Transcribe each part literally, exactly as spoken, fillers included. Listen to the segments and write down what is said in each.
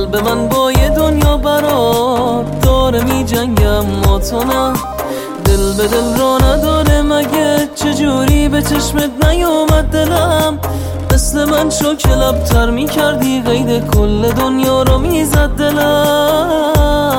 قلب من با یه دنیا برات داره می جنگم، ما تو نه. دل به دل را نداره مگه، چجوری به چشمت نیومد دلم؟ مثل من شو که لبتر می کردی، قید کل دنیا رو می زد دلم.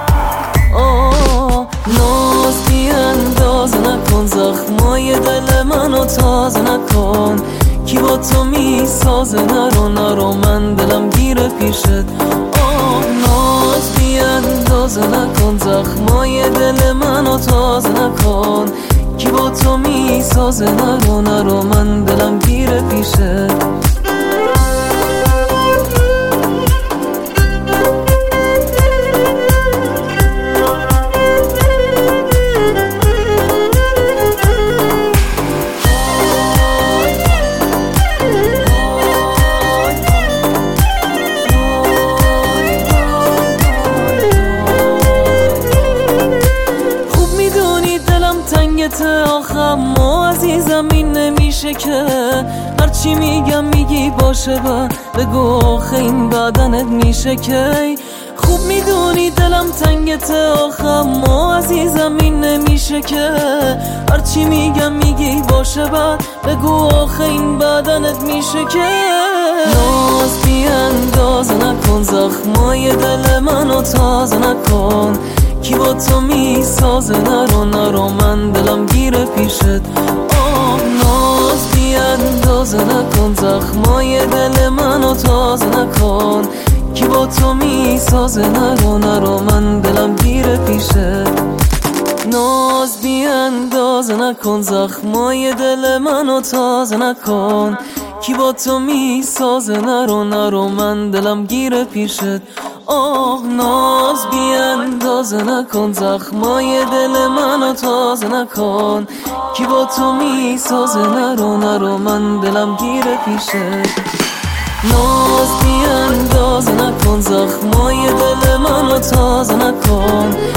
آه ناز بی اندازه نکن، زخمای دل منو تازه نکن. کی با تو می سازه؟ نرو نرو من دلم گیره پیشت. آه ناز بی اندازه نکن، زخمای دل منو تازه نکن. کی با تو می سازه؟ نرو نرو من دلم گیره پیشت. آخم ما عزیزم این نمیشه که هرچی میگم میگی باشه با بگو آخه این بدنت میشه که. خوب میدونی دلم تنگته آخم ما عزیزم این نمیشه که هرچی میگم میگی باشه با بگو آخه این بدنت میشه که. ناز بی اندازه نکن، زخمای دل منو تازه نکن. کی با تو می سازه؟ نرو نرو من دلم گیره پیشت. آه ناز بی اندازه نکن، زخمای دل منو تازه نکن. کی با تو می سازه؟ نرو نرو من دلم گیره پیشت. ناز بی اندازه نکن، زخمای دل منو تازه نکن. کی با تو می سازه؟ نرو نرو من دلم گیره پیشت. آه ناز بی اندازه نکن، زخمای دل منو تازه نکن. کی با تو می سازه؟ نرو نرو من دلم گیره پیشت. ناز بی اندازه نکن، زخمای دل منو تازه نکن.